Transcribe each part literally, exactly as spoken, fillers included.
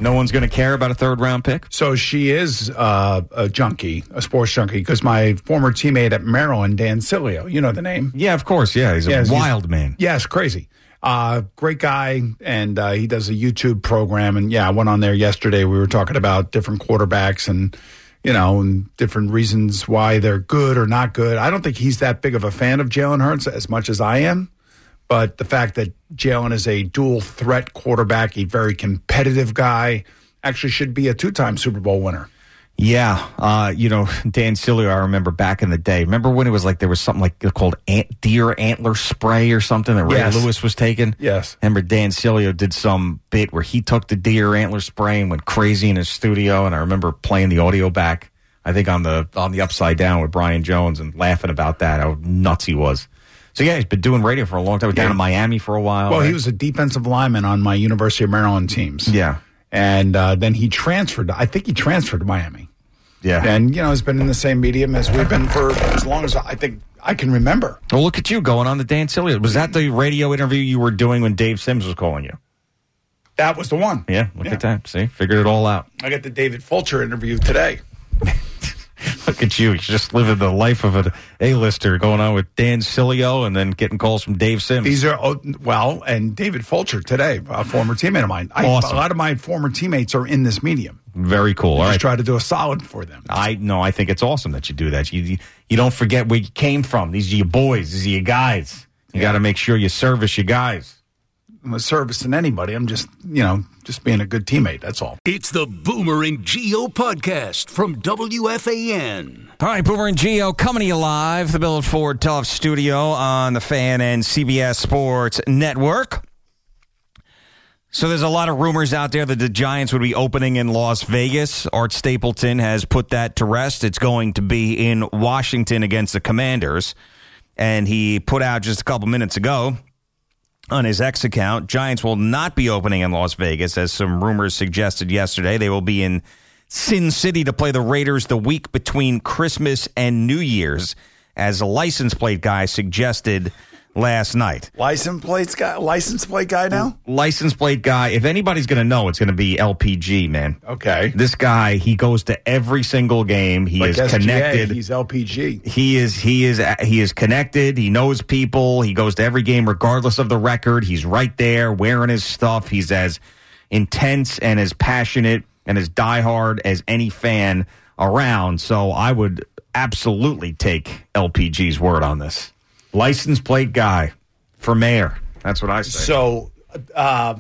No one's going to care about a third-round pick? So she is uh, a junkie, a sports junkie, because my former teammate at Maryland, Dan Sileo, you know the name. Yeah, of course, yeah. He's a yes, wild he's, man. Yes, crazy. Uh, great guy, and uh, he does a YouTube program. And, yeah, I went on there yesterday. We were talking about different quarterbacks and, you know, and different reasons why they're good or not good. I don't think he's that big of a fan of Jalen Hurts as much as I am. But the fact that Jalen is a dual-threat quarterback, a very competitive guy, actually should be a two-time Super Bowl winner. Yeah. Uh, you know, Dan Sileo, I remember back in the day. Remember when it was like there was something like called ant, deer antler spray or something that Ray yes. Lewis was taking? Yes. Remember Dan Sileo did some bit where he took the deer antler spray and went crazy in his studio, and I remember playing the audio back, I think on the on the Upside Down with Brian Jones and laughing about that, how nuts he was. So, yeah, he's been doing radio for a long time. Down yeah. in Miami for a while. Well, right? he was a defensive lineman on my University of Maryland teams. Yeah. And uh, then he transferred. I think he transferred to Miami. Yeah. And, you know, has been in the same medium as we've been for as long as I think I can remember. Well, look at you going on the Dan Sileo. Was that the radio interview you were doing when Dave Sims was calling you? That was the one. Yeah, look yeah. at that. See, figured it all out. I got the David Fulcher interview today. Look at you. You're just living the life of an A-lister, going on with Dan Sileo and then getting calls from Dave Sims. These are, oh, well, and David Fulcher today, a former teammate of mine. I, awesome. A lot of my former teammates are in this medium. Very cool. I All just right. try to do a solid for them. I No, I think it's awesome that you do that. You, you, you don't forget where you came from. These are your boys. These are your guys. You yeah. got to make sure you service your guys. I'm a servicing anybody. I'm just, you know, just being a good teammate. That's all. It's the Boomer and Geo podcast from W F A N. All right, Boomer and Geo coming to you live, the Bill Ford Tough Studio on the Fan and C B S Sports Network. So there's a lot of rumors out there that the Giants would be opening in Las Vegas. Art Stapleton has put that to rest. It's going to be in Washington against the Commanders. And he put out just a couple minutes ago on his X account, Giants will not be opening in Las Vegas, as some rumors suggested yesterday. They will be in Sin City to play the Raiders the week between Christmas and New Year's, as a license plate guy suggested last night. License plate guy, license plate guy now? License plate guy. If anybody's going to know, it's going to be L P G, man. Okay. This guy, he goes to every single game. He like is S G A, connected. He's L P G. He is he is he is connected. He knows people. He goes to every game regardless of the record. He's right there wearing his stuff. He's as intense and as passionate and as diehard as any fan around. So I would absolutely take L P G's word on this. License plate guy for mayor. That's what I say. So, uh,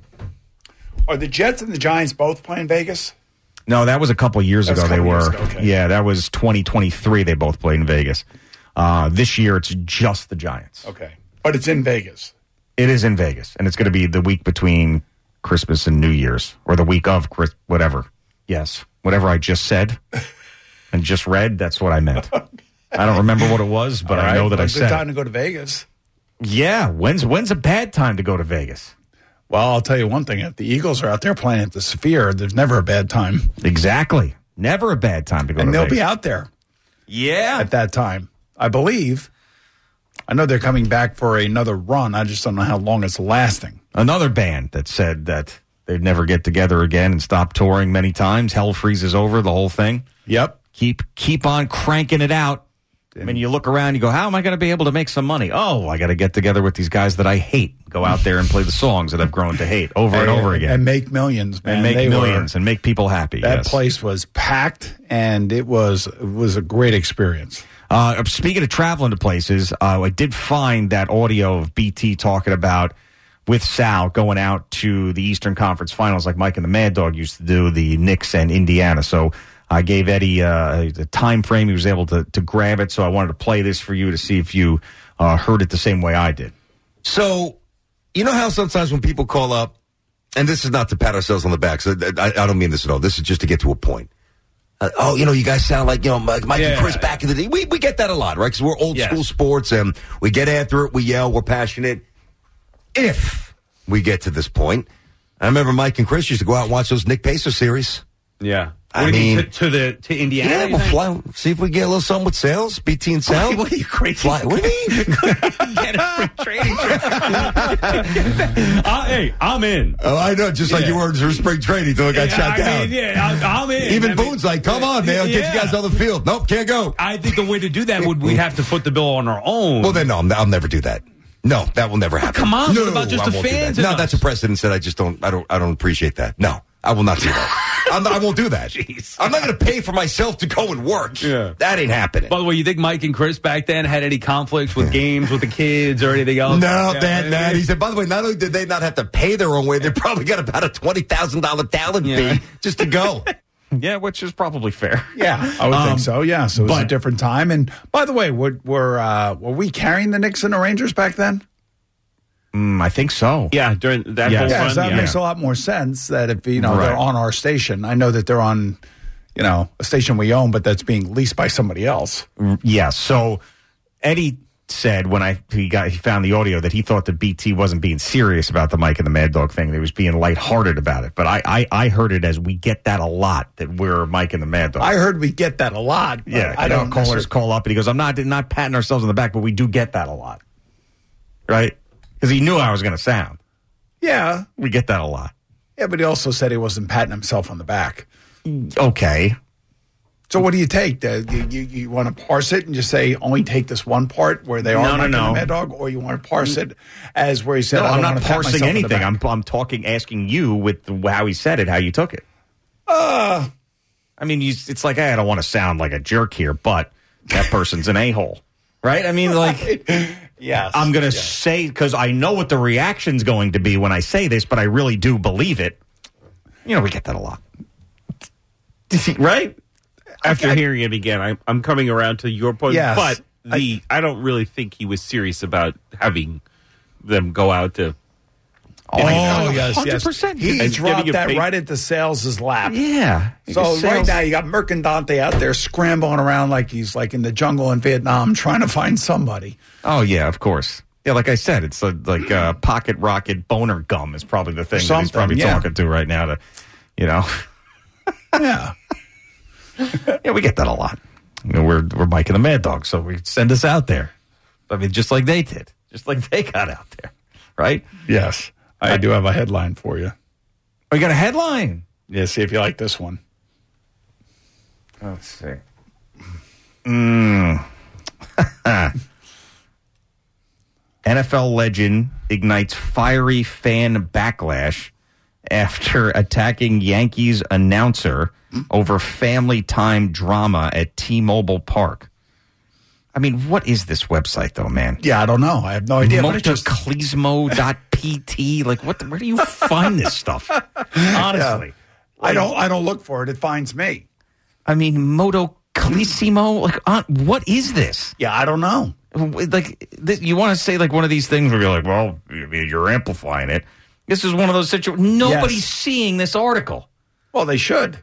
are the Jets and the Giants both playing Vegas? No, that was a couple years That's ago. a They couple were. years ago, okay. Yeah, that was twenty twenty-three. They both played in Vegas. Uh, this year, it's just the Giants. Okay. But it's in Vegas. It is in Vegas, and it's going to be the week between Christmas and New Year's, or the week of Chris, whatever. Yes, whatever I just said and just read, that's what I meant. I don't remember what it was, but right. I know that well, I it's a said good time it. to go to Vegas. Yeah, when's when's a bad time to go to Vegas? Well, I'll tell you one thing. If the Eagles are out there playing at the Sphere, there's never a bad time. Exactly. Never a bad time to go and to Vegas. Vegas. And they'll be out there. Yeah. At that time, I believe. I know they're coming back for another run. I just don't know how long it's lasting. Another band that said that they'd never get together again and stop touring many times. Hell freezes over, the whole thing. Yep. Keep keep on cranking it out. I mean, you look around, you go, how am I going to be able to make some money? Oh, I got to get together with these guys that I hate. Go out there and play the songs that I've grown to hate over and, and over again. And make millions, man. And make they millions were, and make people happy. That yes. place was packed, and it was it was a great experience. Uh, speaking of traveling to places, uh, I did find that audio of B T talking about with Sal going out to the Eastern Conference Finals like Mike and the Mad Dog used to do, the Knicks and Indiana. So I gave Eddie uh, the time frame. He was able to, to grab it, so I wanted to play this for you to see if you uh, heard it the same way I did. So, you know how sometimes when people call up, and this is not to pat ourselves on the back, so I, I don't mean this at all. This is just to get to a point. Uh, oh, you know, you guys sound like, you know, Mike yeah. and Chris back in the day. We, we get that a lot, right? Because we're old yes. school sports, and we get after it, we yell, we're passionate. If we get to this point, I remember Mike and Chris used to go out and watch those Nick Pacer series. Yeah. I What do you mean, to, to the to Indiana. yeah, you we'll think? fly. See if we get a little something with sales. B T and sales. What are you crazy? Fly. What do you mean? Get a free training trip. Uh, hey, I'm in. Oh, I know. Just like Yeah. you were for spring training until it got Yeah, shut I down. mean, yeah, I, I'm in. Even I mean, Boone's like, "Come on, man, I'll get yeah. you guys on the field." Nope, can't go. I think the way to do that would we have to foot the bill on our own. Well, then no, I'm- I'll never do that. No, that will never happen. come on, no, what about just I the won't do fans that. and No, us? that's a precedent that I just don't. I don't. I don't appreciate that. No, I will not do that. I'm not, I won't do that. Jeez. I'm not going to pay for myself to go and work. Yeah. That ain't happening. By the way, you think Mike and Chris back then had any conflicts with games with the kids or anything else? No, Yeah, that, yeah, that. yeah. He said, by the way, not only did they not have to pay their own way, they probably got about a twenty thousand dollars talent Yeah. fee just to go. Yeah, which is probably fair. Yeah, I would Um, think so. Yeah, so it was a but- different time. And by the way, were were, uh, were we carrying the Knicks and the Rangers back then? Mm, I think so. Yeah, during that Yes. whole Yeah, run. so that yeah. makes a lot more sense that if you know Right. they're on our station. I know that they're on, you know, a station we own, but that's being leased by somebody else. Yeah. So Eddie said when I he got he found the audio that he thought that B T wasn't being serious about the Mike and the Mad Dog thing. They was being lighthearted about it. But I, I, I heard it as we get that a lot that we're Mike and the Mad Dog. I heard we get that a lot. But yeah. I you know, don't callers necessarily- call up and he goes, I'm not not patting ourselves on the back, but we do get that a lot. Right? Because he knew how I was going to sound. Yeah, We get that a lot. yeah, but he also said he wasn't patting himself on the back. Okay. So what do you take? Uh, you you, you want to parse it and just say only take this one part where they are No, no, Mike and no. the Mad Dog, or you want to parse it as where he said, No, I I'm don't not wanna pat parsing myself on the anything. back. I'm I'm talking, asking you with the, how he said it, how you took it. Uh, I mean, you, it's like hey, I don't want to sound like a jerk here, but that person's an a hole, right? I mean, like Yes, I'm going to yes. say because I know what the reaction's going to be when I say this, but I really do believe it. You know, we get that a lot, right? After hearing it again, I'm, I'm coming around to your point. Yes. But the I, don't really think he was serious about having them go out to. Oh, yes, yes. one hundred percent. He And dropped getting it that paid. right into Sales' lap. Yeah. So right Sales- now you got Mercandante out there scrambling around like he's like in the jungle in Vietnam trying to find somebody. Oh yeah, of course. Yeah, like I said, it's a, like uh, pocket rocket boner gum is probably the thing that he's Something, probably yeah. talking to right now. To, you know. Yeah. Yeah, we get that a lot. You know, we're we're Mike and the Mad Dog, so we send us out there. I mean, just like they did, just like they got out there, right? Yes. I do have a headline for you. Oh, you got a headline. Yeah, see if you like this one. Let's see. Mm. N F L legend ignites fiery fan backlash after attacking Yankees announcer over family time drama at T-Mobile Park. I mean, what is this website, though, man? Yeah, I don't know. I have no idea. But it just, Motoclismo dot P T. Like, what? The, where do you find this stuff? Honestly. I don't I don't look for it. It finds me. I mean, Motoclismo? Like, uh, what is this? Yeah, I don't know. Like, th- you want to say, like, one of these things where you're like, well, you're amplifying it. This is one of those situations. Nobody's Yes. seeing this article. Well, they should.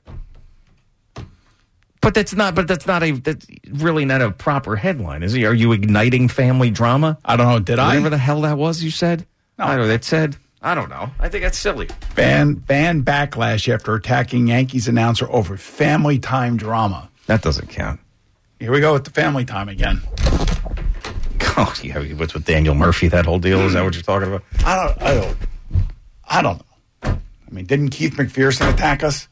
But that's not. But that's not a. That's really not a proper headline, is it? Are you igniting family drama? I don't know. Did I? Whatever the hell that was, you said. No. I don't know. It said. I don't know. I think that's silly. Ban ban backlash after attacking Yankees announcer over family time drama. That doesn't count. Here we go with the family time again. Oh, yeah. What's with Daniel Murphy? That whole deal. Is that what you're talking about? I don't. I don't. I don't know. I mean, didn't Keith McPherson attack us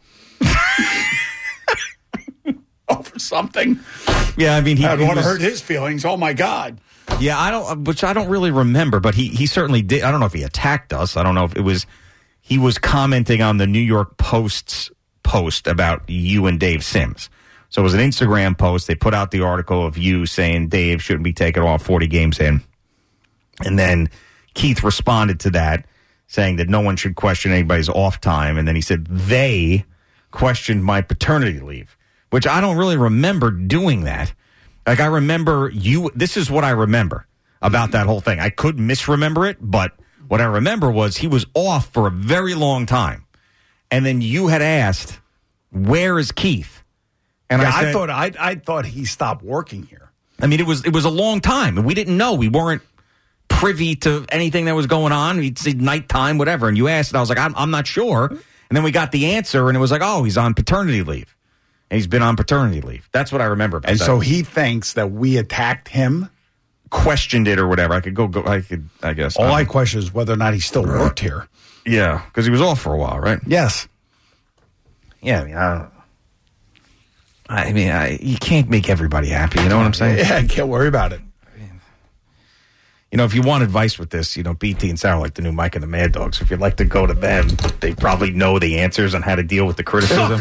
over something? Yeah. I mean, he. I don't he want to was- hurt his feelings. Oh my God! Yeah, I don't, which I don't really remember, but he, he certainly did. I don't know if he attacked us. I don't know if it was, he was commenting on the New York Post's post about you and Dave Sims. So it was an Instagram post. They put out the article of you saying Dave shouldn't be taking off forty games in. And then Keith responded to that saying that no one should question anybody's off time. And then he said they questioned my paternity leave, which I don't really remember doing that. Like, I remember you, this is what I remember about that whole thing. I could misremember it, but what I remember was he was off for a very long time. And then you had asked, where is Keith? And Yeah, I, I, said, thought I I thought he stopped working here. I mean, it was, it was a long time, and we didn't know. We weren't privy to anything that was going on. He'd say nighttime, whatever. And you asked, and I was like, I'm, I'm not sure. And then we got the answer, and it was like, oh, he's on paternity leave. and he's been on paternity leave. That's what I remember. And that. so he thinks that we attacked him. Questioned it or whatever. I could go, go I could, I guess. All um, I question is whether or not he still worked here. Yeah, because he was off for a while, right? Yes. Yeah, I mean, I don't I mean, I, you can't make everybody happy. You know what I'm saying? Yeah, I can't worry about it. You know, if you want advice with this, you know, B T and Sarah like the new Mike and the Mad Dogs. If you'd like to go to them, they probably know the answers on how to deal with the criticism.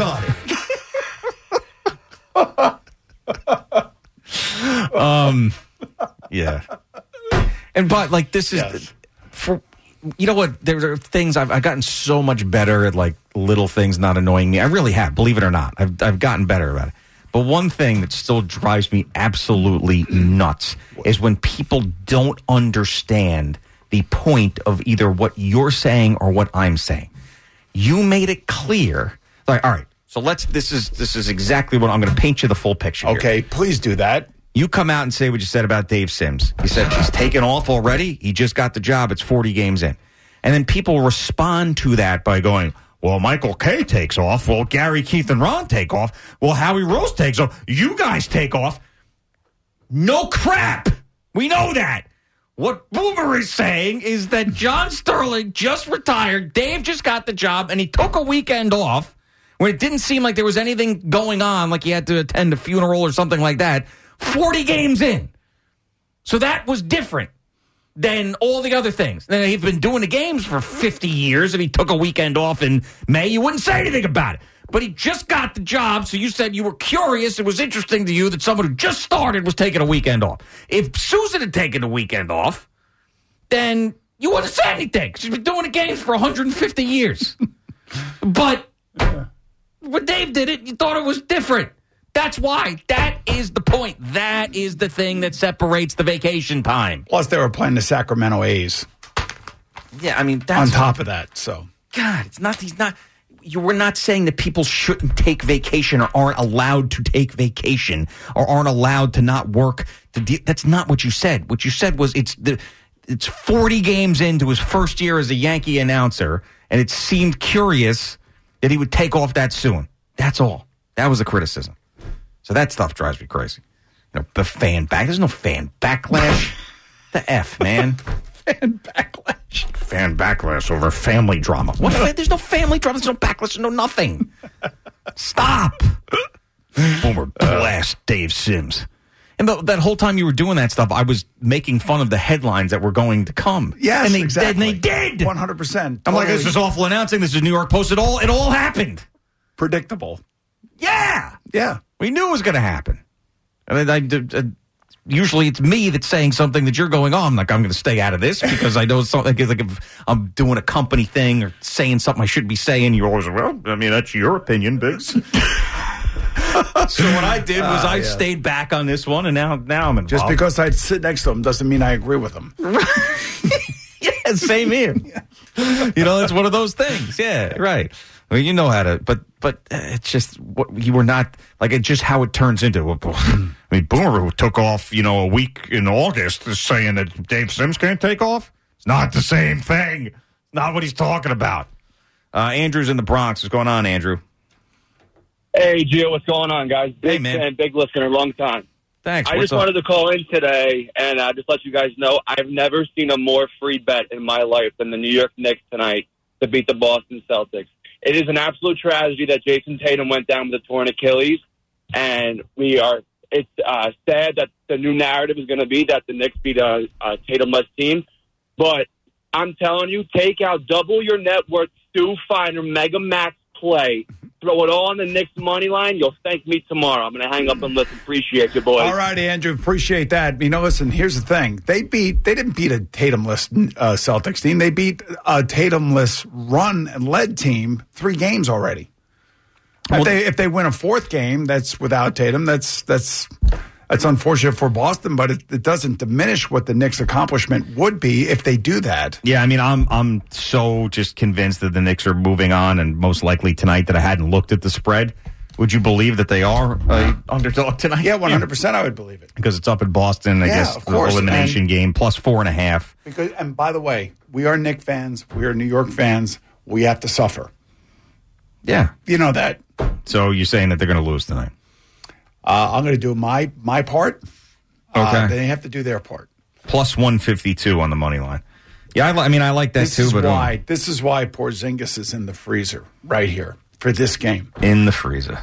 um, yeah. And but like this is Yes. for you know what? There are things I've I've gotten so much better at, like little things not annoying me. I really have, believe it or not. I've I've gotten better about it. But one thing that still drives me absolutely nuts is when people don't understand the point of either what you're saying or what I'm saying. You made it clear. Like, all right, so let's. This is this is exactly what I'm going to paint you the full picture. Here. Okay, please do that. You come out and say what you said about Dave Sims. You said he's taken off already. He just got the job. It's forty games in. And then people respond to that by going, well, Michael Kay takes off. Well, Gary, Keith, and Ron take off. Well, Howie Rose takes off. You guys take off. No crap. We know that. What Boomer is saying is that John Sterling just retired. Dave just got the job, and he took a weekend off when it didn't seem like there was anything going on, like he had to attend a funeral or something like that. forty games in. So that was different than all the other things. Then he's been doing the games for fifty years, and he took a weekend off in May. You wouldn't say anything about it. But he just got the job, so you said you were curious. It was interesting to you that someone who just started was taking a weekend off. If Susan had taken a weekend off, then you wouldn't have said anything. She's been doing the games for one hundred fifty years. But when Dave did it, you thought it was different. That's why. That is the point. That is the thing that separates the vacation time. Plus, they were playing the Sacramento A's. Yeah, I mean, that's... On top of that, so. God, it's not... He's not... You were not saying that people shouldn't take vacation or aren't allowed to take vacation or aren't allowed to not work. To de- that's not what you said. What you said was it's the it's forty games into his first year as a Yankee announcer, and it seemed curious that he would take off that soon. That's all. That was a criticism. So that stuff drives me crazy. You know, the fan back. There's no fan backlash. The F, man. Fan backlash. Fan backlash over family drama. What? There's no family drama. There's no backlash. There's no nothing. Stop. Boomer blast Dave Sims. And the, that whole time you were doing that stuff, I was making fun of the headlines that were going to come. Yes, and they exactly. did. And they did. one hundred percent. I'm like, this is awful announcing. This is New York Post. It all, it all happened. Predictable. Yeah. Yeah. We knew it was going to happen. And I, I, I, usually it's me that's saying something that you're going, oh, I'm like, I'm going to stay out of this because I know something. Like if I'm doing a company thing or saying something I shouldn't be saying, you're always, well, I mean, that's your opinion, Biggs. So what I did was uh, I yeah. stayed back on this one, and now, now I'm involved. Just because I sit next to him doesn't mean I agree with him. Yeah, same here. You know, it's one of those things. Yeah, right. Well, you know how to, but but it's just what you were not like. It's just how it turns into. I mean, Boomer, who took off, you know, a week in August, is saying that Dave Sims can't take off. It's not the same thing. It's not what he's talking about. Uh, Andrew's in the Bronx. What's going on, Andrew? Hey, Gio, what's going on, guys? Big hey, man. fan, big listener, long time. Thanks. I what's just up? wanted to call in today and uh, just let you guys know I've never seen a more free bet in my life than the New York Knicks tonight to beat the Boston Celtics. It is an absolute tragedy that Jason Tatum went down with a torn Achilles, and we are. It's uh, sad that the new narrative is going to be that the Knicks beat a, a Tatum-less team, but I'm telling you, take out double your net worth, Stu Feiner, Mega Max play, throw it all on the Knicks money line. You'll thank me tomorrow. I'm going to hang up and listen. Appreciate you, boys. All right, Andrew. Appreciate that. You know, listen, here's the thing. They beat. They didn't beat a Tatum-less uh, Celtics team. They beat a Tatum-less run and led team three games already. Well, if they if they win a fourth game, that's without Tatum. That's that's that's unfortunate for Boston, but it, it doesn't diminish what the Knicks' accomplishment would be if they do that. Yeah, I mean, I'm I'm so just convinced that the Knicks are moving on, and most likely tonight that I hadn't looked at the spread. Would you believe that they are uh, underdog tonight? Yeah, one hundred percent I would believe it. Because it's up in Boston, I yeah, guess, of the course. elimination and game, plus four and a half. Because, and by the way, we are Knicks fans. We are New York fans. We have to suffer. Yeah. You know that. So you're saying that they're going to lose tonight? Uh, I'm going to do my my part. Okay. Uh, they have to do their part. Plus one fifty-two on the money line. Yeah, I, li- I mean, I like that This too. is but why. um, This is why Porzingis is in the freezer right here for this game. in the freezer.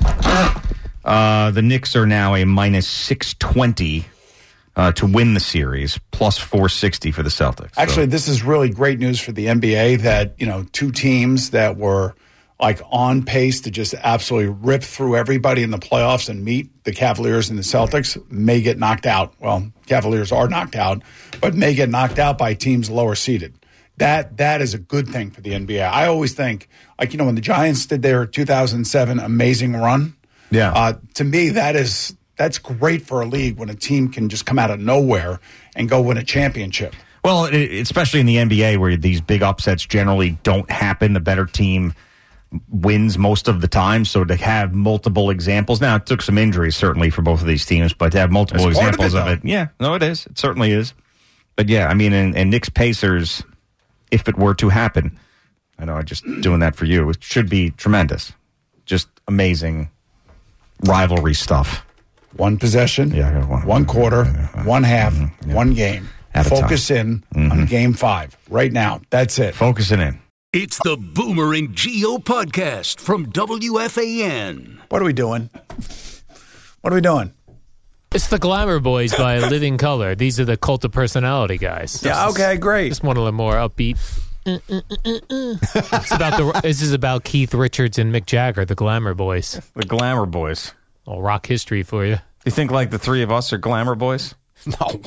Uh, the Knicks are now a minus six twenty uh, to win the series, plus four sixty for the Celtics. So- Actually, this is really great news for the N B A that, you know, two teams that were like on pace to just absolutely rip through everybody in the playoffs and meet the Cavaliers and the Celtics may get knocked out. Well, Cavaliers are knocked out, but may get knocked out by teams lower seeded. That that is a good thing for the N B A. I always think, like, you know, when the Giants did their two thousand seven amazing run, Yeah. uh, to me, that is that's great for a league when a team can just come out of nowhere and go win a championship. Well, it, especially in the N B A where these big upsets generally don't happen. The better team wins most of the time. So to have multiple examples. Now, it took some injuries, certainly, for both of these teams, but to have multiple That's part of examples it, of it, yeah, no, it is. It certainly is. But yeah, I mean, and, and Knicks Pacers, if it were to happen, I know I'm just doing that for you, it should be tremendous. Just amazing rivalry stuff. One possession, Yeah, I got one. one quarter, Yeah. one half, Mhm. Yeah. one game. At a Focus in Mhm. on game five right now. That's it. Focusing in. It's the Boomer and Geo podcast from W F A N. What are we doing? What are we doing? It's the Glamour Boys by Living Color. These are the Cult of Personality guys. Yeah, okay, great. Just one of the more upbeat. Uh, uh, uh, uh. It's about the. This is about Keith Richards and Mick Jagger, the Glamour Boys. The Glamour Boys. All rock history for you. You think like the three of us are Glamour Boys? No.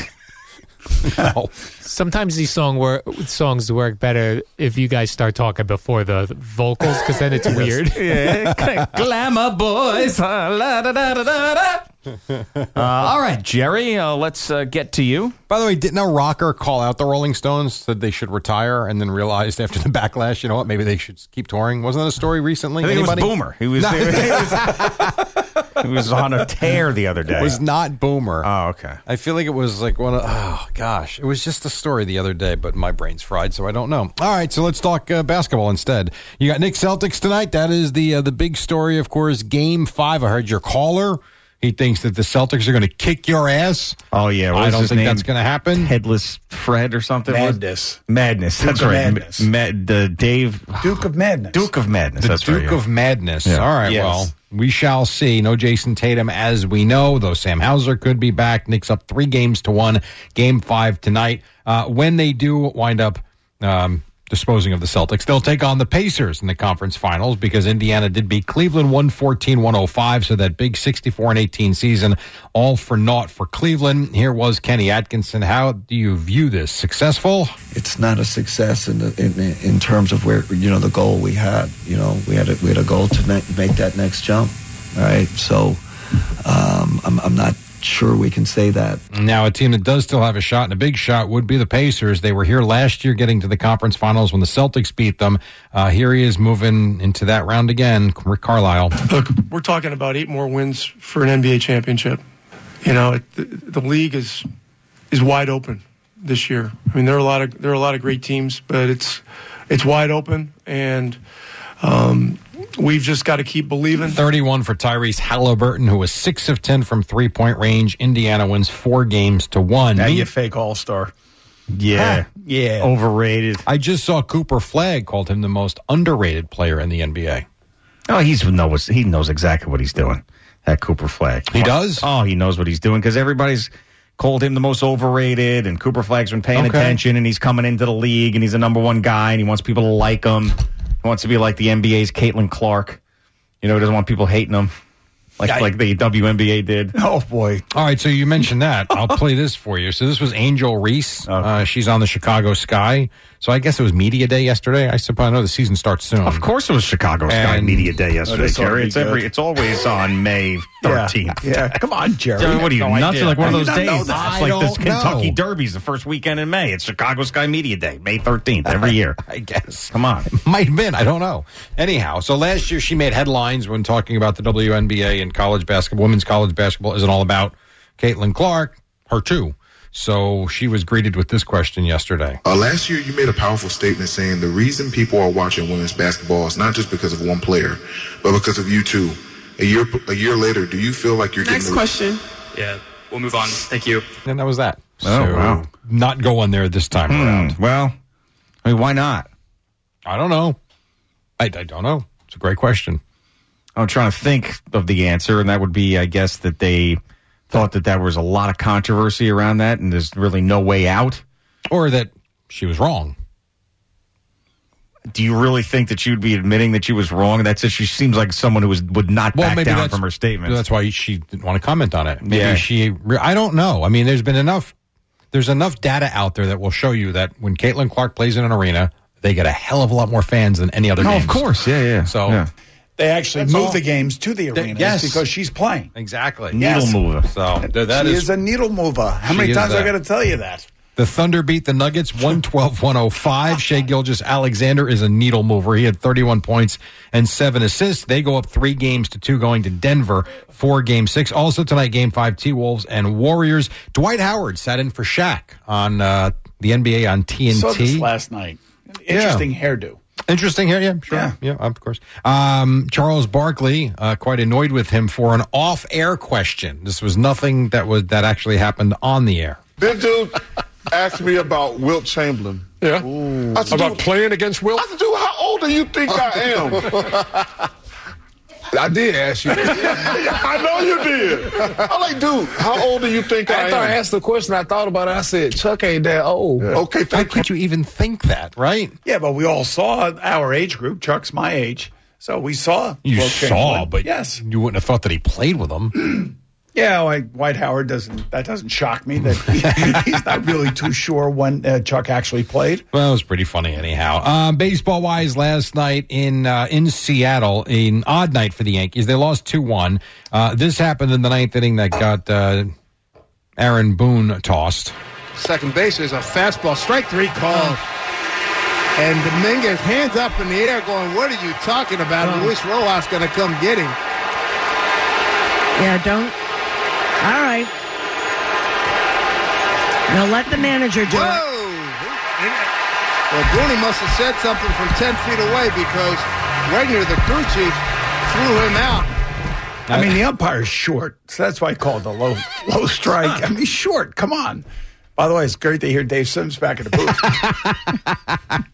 No. Sometimes these song wor- songs work better if you guys start talking before the vocals, because then it's weird. Yeah, Glamour Boys. Uh, la, da, da, da, da, da. Uh, all right, Jerry, uh, let's uh, get to you. By the way, didn't a rocker call out the Rolling Stones, said they should retire, and then realized after the backlash, you know what, maybe they should keep touring? Wasn't that a story recently? I think Anybody? it was Boomer. He was, No. he, was, he was on a tear the other day. It was not Boomer. Oh, okay. I feel like it was like one of, oh, gosh. It was just a story the other day, but my brain's fried, so I don't know. All right, so let's talk uh, basketball instead. You got Knicks Celtics tonight. That is the uh, the big story, of course. Game five. I heard your caller. He thinks that the Celtics are going to kick your ass. Oh, yeah. What I was don't his think name? that's going to happen. Headless Fred or something? Madness. Madness. That's Duke of right. Madness. Ma- the Dave. Duke of Madness. Duke of Madness. The That's Duke right, yeah. of Madness. Yeah. All right, Yes. well, we shall see. No Jason Tatum, as we know, though Sam Hauser could be back. Knicks up three games to one. Game five tonight. Uh, when they do wind up um, disposing of the Celtics, they'll take on the Pacers in the conference finals because Indiana did beat Cleveland one fourteen to one oh five, so that big sixty-four and eighteen season, all for naught for Cleveland. Here was Kenny Atkinson. How do you view this? Successful? It's not a success in, the, in in terms of where, you know, the goal we had. You know, we had a, we had a goal to make, make that next jump, right? So um, I'm, I'm not sure we can say that. Now, a team that does still have a shot, and a big shot, would be the Pacers. They were here last year getting to the conference finals when the Celtics beat them. Uh, here he is moving into that round again, Rick Carlisle. Look, we're talking about eight more wins for an N B A championship. You know, it, the, the league is is wide open this year. I mean, there are a lot of there are a lot of great teams, but it's it's wide open, and um, we've just got to keep believing. thirty-one for Tyrese Halliburton, who was six of ten from three-point range. Indiana wins four games to one. Now Me- you fake all-star. Yeah. Yeah. Overrated. I just saw Cooper Flagg called him the most underrated player in the N B A. Oh, he's knows he knows exactly what he's doing. That Cooper Flagg. He does? Oh, he knows what he's doing because everybody's called him the most overrated, and Cooper Flagg's been paying Okay. attention, and he's coming into the league, and he's the number one guy, and he wants people to like him. He wants to be like the N B A's Caitlin Clark. You know, he doesn't want people hating him like Yeah. like the W N B A did. Oh, boy. All right, so you mentioned that. I'll play this for you. So this was Angel Reese. Uh, she's on the Chicago Sky. So I guess it was Media Day yesterday. I suppose I know the season starts soon. Of course, it was Chicago Sky And- Media Day yesterday, this ought to Jerry. be It's every. good. It's always on May thirteenth. Yeah, yeah. Come on, Jerry. Jerry, what are you, No nuts? idea. You're like one of How those do you not know days. that? It's I like this don't Kentucky know. Derby's the first weekend in May. It's Chicago Sky Media Day, May thirteenth, every year. I guess. Come on. Might have been. I don't know. Anyhow, so last year she made headlines when talking about the W N B A and college basketball. Women's college basketball isn't all about Caitlin Clark, her too. So she was greeted with this question yesterday. Uh, last year, you made a powerful statement saying the reason people are watching women's basketball is not just because of one player, but because of you two. A year a year later, do you feel like you're Next getting... Next question. Yeah, we'll move on. Thank you. And that was that. Oh, so wow. Not going there this time hmm. around. Well, I mean, why not? I don't know. I, I don't know. It's a great question. I'm trying to think of the answer, and that would be, I guess, that they thought that there was a lot of controversy around that, and there's really no way out. Or that she was wrong. Do you really think that she would be admitting that she was wrong? That's it. She seems like someone who was, would not Well, back maybe down that's- from her statements. That's why she didn't want to comment on it. Maybe Yeah. she, I don't know. I mean, there's been enough, there's enough data out there that will show you that when Caitlin Clark plays in an arena, they get a hell of a lot more fans than any other No, games. of course. Yeah, yeah. So, yeah. They actually That's move all. the games to the arenas yes. because she's playing. Exactly. Needle Yes. mover. So th- that she is, is a needle mover. How She many is times that. I got to tell you that? the Thunder beat the Nuggets one twelve to one oh five. Shea Gilgeous-Alexander is a needle mover. He had thirty-one points and seven assists. They go up three games to two going to Denver for game six. Also tonight, game five, T-Wolves and Warriors. Dwight Howard sat in for Shaq on uh, the N B A on T N T. Saw this last night. An interesting hairdo. Interesting here, yeah, sure, Yeah. yeah, of course. Um, Charles Barkley, uh, quite annoyed with him for an off-air question. This was nothing that was that actually happened on the air. This dude asked me about Wilt Chamberlain. Yeah. I said, About dude, playing against Wilt? I said, dude, how old do you think I am? I did ask you. I know you did. I'm like, dude, how old do you think I, After am? I asked the question, I thought about it. I said, Chuck ain't that old. Okay, How thank you. could you even think that, right? Yeah, but we all saw our age group. Chuck's my age. So we saw. You Wilt saw, Chamberlain. but yes. you wouldn't have thought that he played with them. Yeah, like Dwight Howard doesn't. That doesn't shock me that he, he's not really too sure when uh, Chuck actually played. Well, it was pretty funny anyhow. Um, baseball-wise, last night in uh, in Seattle, an odd night for the Yankees. They lost two one. Uh, this happened in the ninth inning that got uh, Aaron Boone tossed. Second base is a fastball, strike three call. And Dominguez hands up in the air going, what are you talking about? Oh. Luis Rojas going to come get him. Yeah, don't. All right. Now let the manager do Whoa! it. Well, Booney must have said something from ten feet away because Wagner, the crew chief, flew him out. I mean, the umpire's short, so that's why I called it a low low strike. I mean, short. Come on. By the way, it's great to hear Dave Sims back in the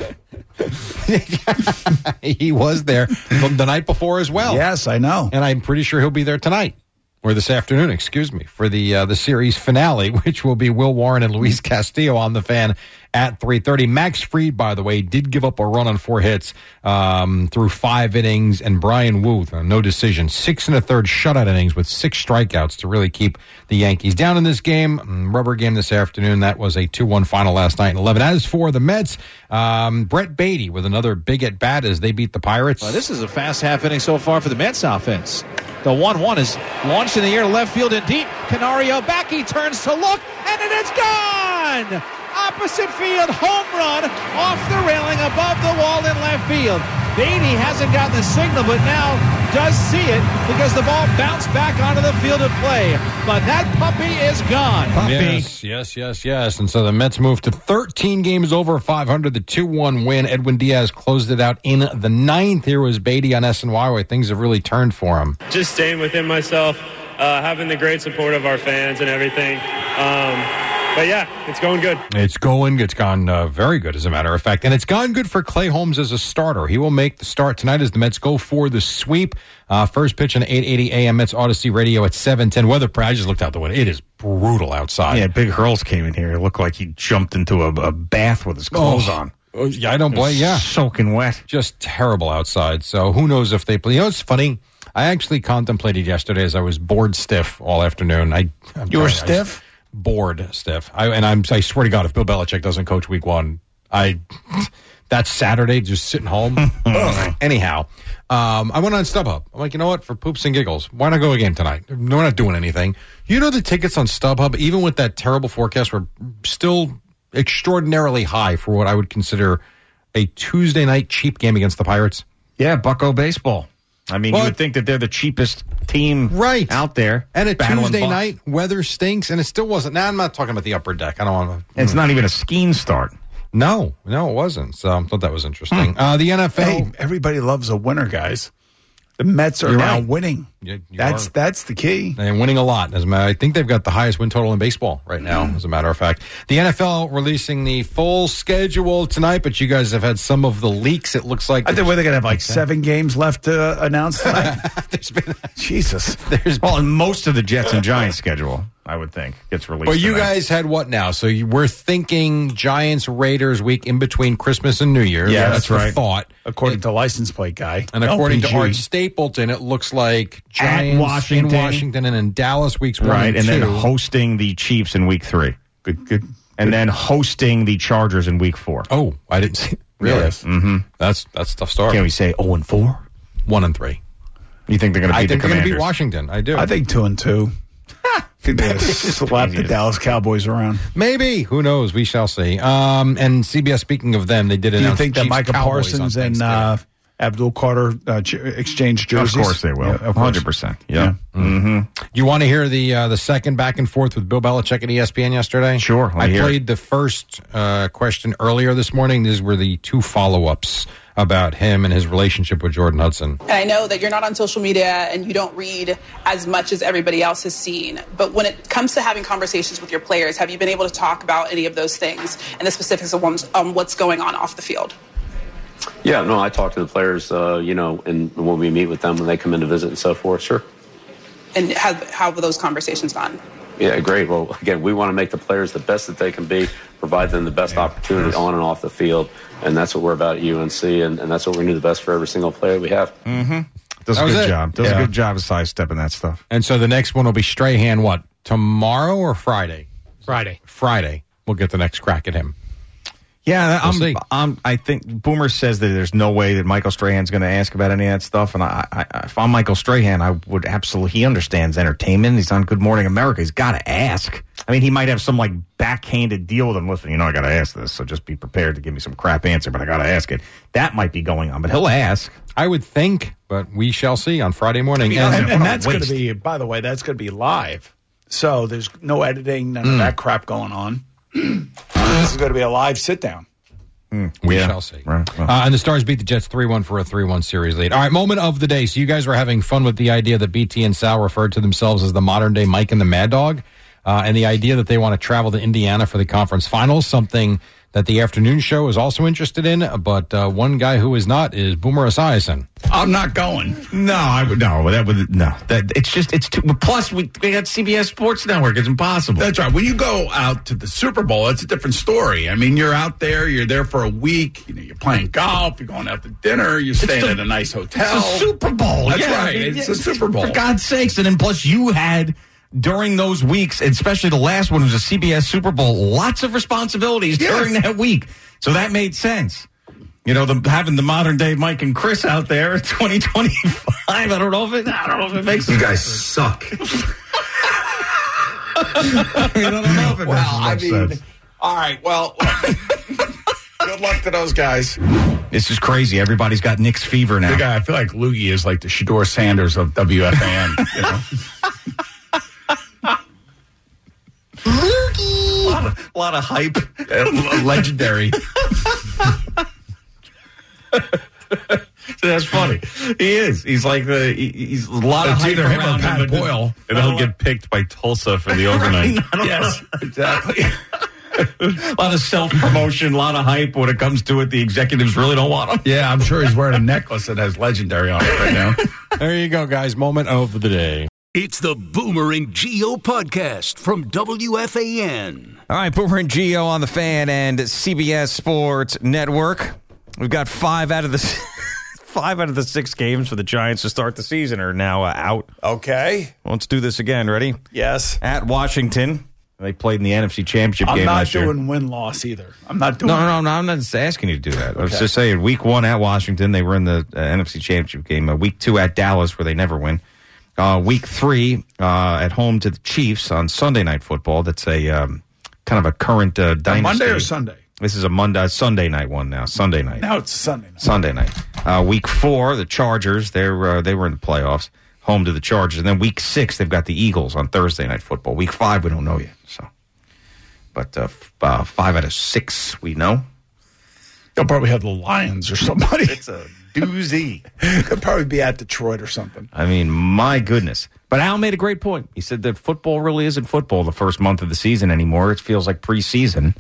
booth. He was there the, the night before as well. Yes, I know. And I'm pretty sure he'll be there tonight. Or this afternoon, excuse me, for the uh, the series finale, which will be Will Warren and Luis Castillo on the Fan at three thirty. Max Fried, by the way, did give up a run on four hits um, through five innings, and Brian Wu, uh, no decision, six and a third shutout innings with six strikeouts to really keep the Yankees down in this game. Mm, Rubber game this afternoon. That was a two one final last night in eleven. As for the Mets, um, Brett Beatty with another big at bat as they beat the Pirates. Uh, this is a fast half inning so far for the Mets offense. The one one is launched in the air to left field and deep. Canario back, he turns to look, and it is gone! Opposite field, home run, off the railing, above the wall in left field. Beatty hasn't gotten the signal, but now does see it because the ball bounced back onto the field of play. But that puppy is gone. Yes, yes, yes, yes. And so the Mets moved to thirteen games over five hundred, the two one win. Edwin Diaz closed it out in the ninth. Here was Beatty on S N Y, where things have really turned for him. Just staying within myself, uh, having the great support of our fans and everything. Um, but yeah, it's going good. It's going, it's gone uh, very good, as a matter of fact. And it's gone good for Clay Holmes as a starter. He will make the start tonight as the Mets go for the sweep. Uh, first pitch on eight eighty A M Mets Odyssey Radio at seven ten. Weather, I just looked out the window. It is brutal outside. Yeah, Big Hurls came in here. It looked like he jumped into a, a bath with his clothes Oh. on. Oh, yeah, I don't blame. Yeah, soaking wet. Just terrible outside. So who knows if they play? You know, it's funny. I actually contemplated yesterday as I was bored stiff all afternoon. I I'm You were sorry, I was stiff? bored stiff. I, and I'm I swear to God, if Bill Belichick doesn't coach Week One, I that Saturday just sitting home. Ugh. Anyhow, um, I went on StubHub. I'm like, you know what? For poops and giggles, why not go a game tonight? We're not doing anything. You know, the tickets on StubHub, even with that terrible forecast, were still extraordinarily high for what I would consider a Tuesday night cheap game against the Pirates. Yeah, Bucko baseball. I mean, Well, you would think that they're the cheapest team right. out there. And a battling Tuesday Bucks. night, weather stinks, and it still wasn't. Now, I'm not talking about the upper deck. I don't want to. It's not even a skiing start. No, no, it wasn't. So I thought that was interesting. Uh, the N F L. Hey, everybody loves a winner, guys. The Mets are You're now right. winning. You- you that's are. that's the key. They're winning a lot. As a matter, I think they've got the highest win total in baseball right now, as a matter of fact. The N F L releasing the full schedule tonight, but you guys have had some of the leaks. It looks like I think we're going to have like seven games left to announce tonight. There's been Jesus. There's Well, and most of the Jets and Giants schedule, I would think, gets released. Well, you tonight. guys had what now? So you were thinking Giants Raiders week in between Christmas and New Year. Yeah, that's that's right. the thought. According to license plate guy. And according L P G. to Art Stapleton, it looks like Giants Washington. in Washington and in Dallas weeks one right, and, and two. then hosting the Chiefs in week three. Good, good. And then hosting the Chargers in week four. Oh, I didn't see. Really? Yes. Mm-hmm. That's that's a tough start. Can we say oh and four? One and three. You think they're going to beat I the think they're going to Commanders? beat Washington. I do. I think two and two. I think they slap the Dallas Cowboys around. Maybe. Who knows? We shall see. Um, and C B S, speaking of them, they did Do you announce think that Chiefs Micah Cowboys Parsons on and Thanksgiving. uh, Abdul Carter uh, ch- exchange Of jerseys? course they will. Yeah, of course. one hundred percent. Yeah. Mm-hmm. You want to hear the uh, the second back and forth with Bill Belichick at E S P N yesterday? Sure, let me I hear played the first uh, question earlier this morning. These were the two follow-ups about him and his relationship with Jordan Hudson. And I know that you're not on social media and you don't read as much as everybody else has seen. But when it comes to having conversations with your players, have you been able to talk about any of those things and the specifics of ones, um, what's going on off the field? Yeah, no, I talk to the players, uh, you know, and when we meet with them, when they come in to visit and so forth, sure. And how, how have those conversations gone? Yeah, great. Well, again, we want to make the players the best that they can be, provide them the best opportunity on and off the field, and that's what we're about at U N C, and, and that's what we're going to do the best for every single player we have. Mm-hmm. Does That a was good it. job. Does Yeah. a good job of sidestepping that stuff. And so the next one will be Strahan, what, tomorrow or Friday? Friday. Friday. We'll get the next crack at him. Yeah, We'll I'm, see. I'm, I think Boomer says that there's no way that Michael Strahan's going to ask about any of that stuff. And I, I, if I'm Michael Strahan, I would absolutely. He understands entertainment. He's on Good Morning America. He's got to ask. I mean, he might have some like backhanded deal with him. Listen, you know, I got to ask this, so just be prepared to give me some crap answer, but I got to ask it. That might be going on, but he'll ask. I would think, but we shall see on Friday morning. And, And- and that's going to be, by the way, that's going to be live. So there's no editing, none of that crap going on. This is going to be a live sit down. We Yeah. shall see. Right. Well. Uh, and the Stars beat the Jets three one for a three one series lead. All right, moment of the day. So you guys were having fun with the idea that B T and Sal referred to themselves as the modern-day Mike and the Mad Dog, uh, and the idea that they want to travel to Indiana for the conference finals, something that the afternoon show is also interested in, but uh, one guy who is not is Boomer Esiason. I'm not going. No, I would no. That would no. That it's just it's too. Plus, we we got C B S Sports Network. It's impossible. That's right. When you go out to the Super Bowl, it's a different story. I mean, you're out there, you're there for a week, you know, you're playing golf, you're going out to dinner, you're staying the- at a nice hotel. It's a Super Bowl. That's Yeah, right. I mean, It's yeah, a Super Bowl. For God's sakes. And then plus you had, during those weeks, especially the last one was a C B S Super Bowl, lots of responsibilities Yes. during that week. So that made sense. You know, the, having the modern day Mike and Chris out there in twenty twenty-five, I don't know if it, I don't know if it makes You guys suck. I mean, I don't know if it Well, makes I much mean, sense. all right. Well, good luck to those guys. This is crazy. Everybody's got Nick's fever now. The guy, I feel like Loogie is like the Shador Sanders of W F A N. You know? A lot of, a lot of hype. Legendary. That's funny. He is. He's like the. he- He's a lot of It's hype either him or around Pat him. but- Boyle. And he'll get picked by Tulsa for the overnight. Yes, exactly. A lot of self promotion, a lot of hype. When it comes to it, the executives really don't want him. Yeah, I'm sure he's wearing a necklace that has legendary on it right now. There you go, guys. Moment of the day. It's the Boomer and Geo podcast from W F A N. All right, Boomer and Geo on the Fan and C B S Sports Network. We've got five out of the five out of the six games for the Giants to start the season are now uh, out. Okay. Let's do this again. Ready? Yes. At Washington, they played in the N F C Championship I'm game not last year. doing win-loss either. I'm not doing No, no, no, no. I'm not just asking you to do that. I was Okay. just saying, week one at Washington, they were in the uh, N F C Championship game. Uh, week two at Dallas, where they never win. Uh, week three uh, at home to the Chiefs on Sunday Night Football. That's a um, kind of a current uh, dynasty. Monday or Sunday? This is a Monday, Sunday night one now. Sunday night. Now it's Sunday night. Sunday night. Uh, week four, the Chargers. They're uh, they were in the playoffs, home to the Chargers. And then week six, they've got the Eagles on Thursday night football. Week five, we don't know yet. So, but uh, f- uh, five out of six, we know. They'll probably have the Lions or somebody. It's a doozy. They'll probably be at Detroit or something. I mean, my goodness. But Al made a great point. He said that football really isn't football the first month of the season anymore. It feels like preseason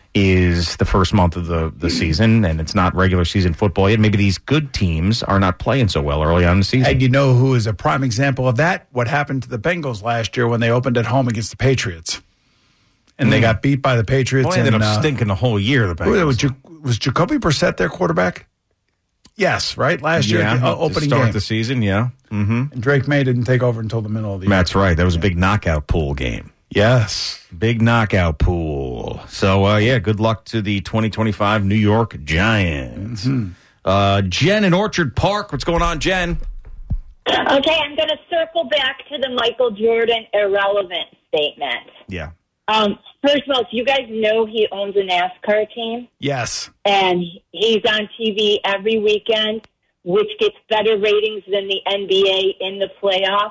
is the first month of the, the season, and it's not regular season football yet. Maybe these good teams are not playing so well early on in the season. And you know who is a prime example of that? What happened to the Bengals last year when they opened at home against the Patriots. And mm. they got beat by the Patriots. Well, they ended and, up uh, stinking the whole year, the Bengals. Was, was Jacoby Brissett their quarterback? Yes, right? Last year, yeah, uh, opening to start game. the season, yeah. Mm-hmm. And Drake May didn't take over until the middle of the year. That's right. That was a big knockout pool game. Yes. Big knockout pool. So, uh, yeah, good luck to the twenty twenty-five New York Giants. Mm-hmm. Uh, Jen in Orchard Park. What's going on, Jen? Okay, I'm going to circle back to the Michael Jordan irrelevant statement. Yeah. Um, first of all, do you guys know he owns a NASCAR team? Yes. And he's on T V every weekend, which gets better ratings than the N B A in the playoffs.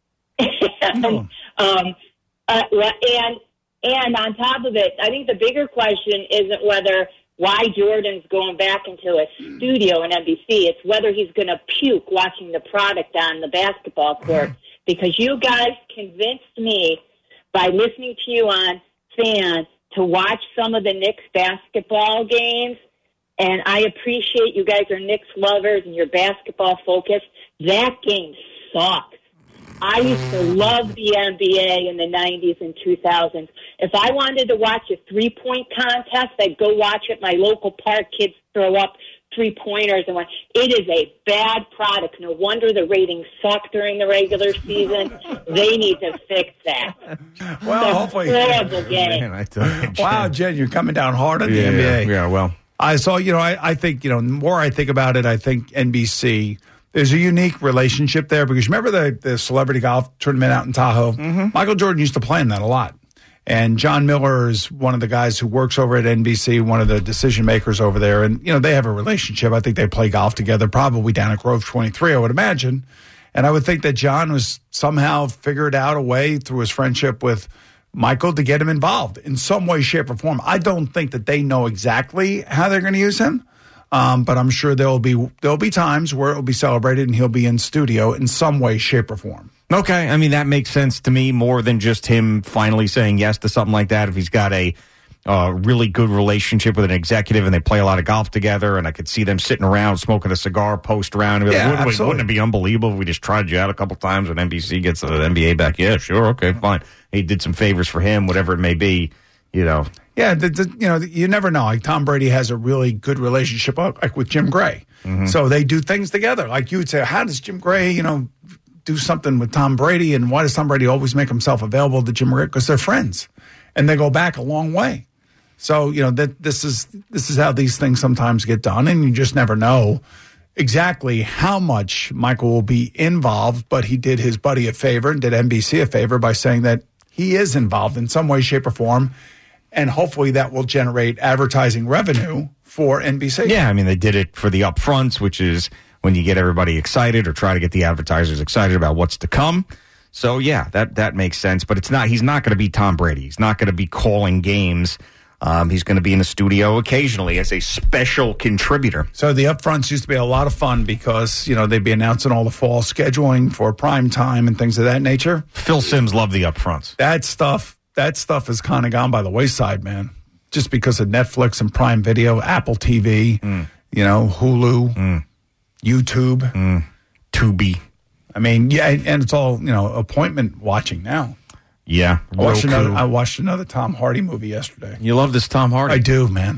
and, oh. um, uh, and and on top of it, I think the bigger question isn't whether why Jordan's going back into a studio in N B C. It's whether he's going to puke watching the product on the basketball court. Because you guys convinced me by listening to you on Fan to watch some of the Knicks basketball games. And I appreciate you guys are Knicks lovers and you're basketball focused. That game sucks. I used to love the N B A in the nineties and two thousands. If I wanted to watch a three-point contest, I'd go watch at my local park. Kids throw up three-pointers. And it is a bad product. No wonder the ratings suck during the regular season. They need to fix that. Well, it's hopefully. A horrible game. Man, I tell you, Jen. Wow, Jen, you're coming down hard on the yeah, N B A. Yeah, well. I saw, you know, I, I think, you know, the more I think about it, I think N B C, there's a unique relationship there because remember the, the celebrity golf tournament out in Tahoe? Mm-hmm. Michael Jordan used to play in that a lot. And John Miller is one of the guys who works over at N B C, one of the decision makers over there. And, you know, they have a relationship. I think they play golf together, probably down at Grove twenty-three, I would imagine. And I would think that John was somehow figured out a way through his friendship with Michael to get him involved in some way, shape, or form. I don't think that they know exactly how they're going to use him. Um, but I'm sure there'll be there'll be times where it'll be celebrated and he'll be in studio in some way, shape, or form. Okay, I mean, that makes sense to me more than just him finally saying yes to something like that. If he's got a uh, really good relationship with an executive and they play a lot of golf together, and I could see them sitting around smoking a cigar post round. And be yeah, like, wouldn't, absolutely. wouldn't it be unbelievable if we just tried you out a couple times when N B C gets the N B A back? Yeah, sure, okay, fine. He did some favors for him, whatever it may be, you know. Yeah, the, the, you know, you never know. Like Tom Brady has a really good relationship, like with Jim Gray. Mm-hmm. So they do things together. Like you would say, how does Jim Gray, you know, do something with Tom Brady, and why does Tom Brady always make himself available to Jim Gray? Because they're friends, and they go back a long way. So you know that this is this is how these things sometimes get done, and you just never know exactly how much Michael will be involved. But he did his buddy a favor and did N B C a favor by saying that he is involved in some way, shape, or form, and hopefully that will generate advertising revenue for N B C. Yeah, I mean they did it for the upfronts, which is when you get everybody excited or try to get the advertisers excited about what's to come. So, yeah, that, that makes sense. But it's not. He's not going to be Tom Brady. He's not going to be calling games. Um, he's going to be in the studio occasionally as a special contributor. So the upfronts used to be a lot of fun because, you know, they'd be announcing all the fall scheduling for prime time and things of that nature. Phil Simms loved the upfronts. That stuff, that stuff has kind of gone by the wayside, man. Just because of Netflix and Prime Video, Apple T V, mm. you know, Hulu. Mm. YouTube, mm, Tubi. I mean, yeah, and it's all, you know, appointment watching now. Yeah, I watched, another, I watched another Tom Hardy movie yesterday. You love this Tom Hardy? I do, man.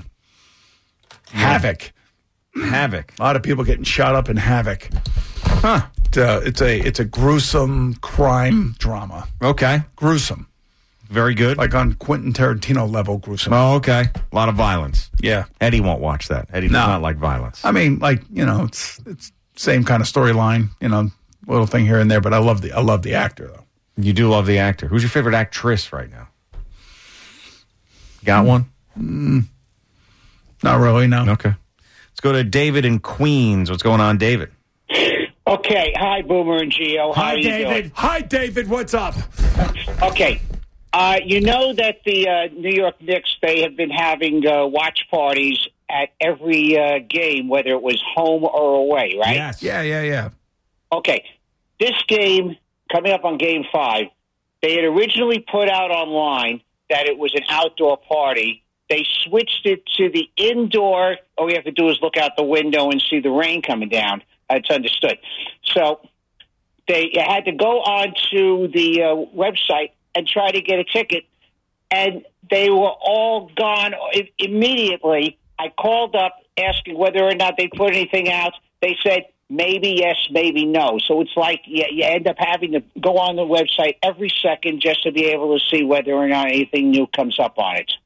Yeah. Havoc. Havoc. A lot of people getting shot up in Havoc. Huh. It's a, it's a, it's a gruesome crime drama. Okay. Gruesome. Very good. Like on Quentin Tarantino level gruesome. Oh, okay. A lot of violence. Yeah. Eddie won't watch that. Eddie does no. not like violence. I mean, like, you know, it's it's same kind of storyline, you know, little thing here and there, but I love the I love the actor though. You do love the actor. Who's your favorite actress right now? Got one? Mm. Not really, no. Okay. Let's go to David in Queens. What's going on, David? Okay. Hi, Boomer and Gio. How Hi, are you David. doing? Hi, David. What's up? Okay. Uh, you know that the uh, New York Knicks, they have been having uh, watch parties at every uh, game, whether it was home or away, right? Yes. Yeah, yeah, yeah. Okay. This game, coming up on game five, they had originally put out online that it was an outdoor party. They switched it to the indoor. All we have to do is look out the window and see the rain coming down. It's understood. So they had to go onto the uh, website and try to get a ticket, and they were all gone immediately. I called up asking whether or not they put anything out. They said maybe yes, maybe no. So it's like you, you end up having to go on the website every second just to be able to see whether or not anything new comes up on it.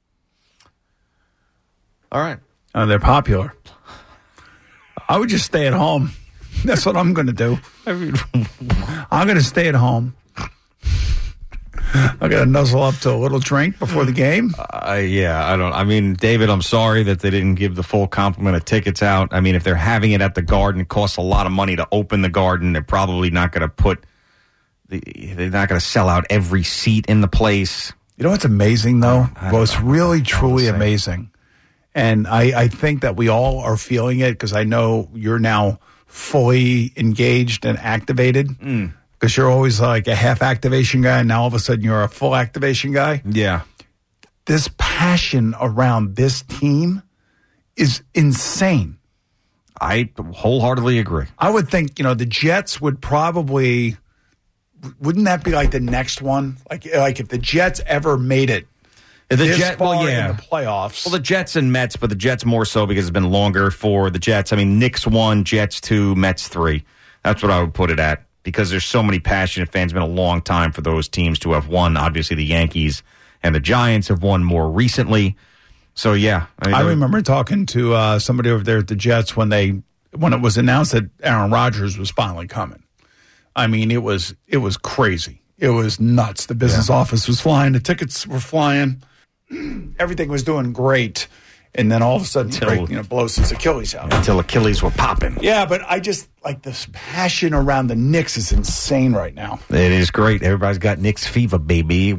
All right. Oh, they're popular. I would just stay at home. That's what I'm going to do. I'm going to stay at home. I'm going to nuzzle up to a little drink before the game. Uh, yeah, I don't. I mean, David, I'm sorry that they didn't give the full complement of tickets out. I mean, if they're having it at the Garden, it costs a lot of money to open the Garden. They're probably not going to put. The, they're not going to sell out every seat in the place. You know what's amazing, though? Well, it's know. really, truly amazing. And I, I think that we all are feeling it because I know you're now fully engaged and activated. Mm. Because you're always like a half activation guy, and now all of a sudden you're a full activation guy. Yeah. This passion around this team is insane. I wholeheartely agree. I would think, you know, the Jets would probably, wouldn't that be like the next one? Like, like if the Jets ever made it the this Jet, far well, yeah. in the playoffs. Well, the Jets and Mets, but the Jets more so because it's been longer for the Jets. I mean, Knicks one, Jets two, Mets three. That's what I would put it at. Because there's so many passionate fans. It's been a long time for those teams to have won. Obviously, the Yankees and the Giants have won more recently. So, yeah. I, mean, I remember talking to uh, somebody over there at the Jets when they when it was announced that Aaron Rodgers was finally coming. I mean, it was it was crazy. It was nuts. The business yeah. office was flying. The tickets were flying. Everything was doing great. And then all of a sudden, until, break, you know, blows his Achilles out. Until Achilles were popping. Yeah, but I just, like, this passion around the Knicks is insane right now. It is great. Everybody's got Knicks fever, baby.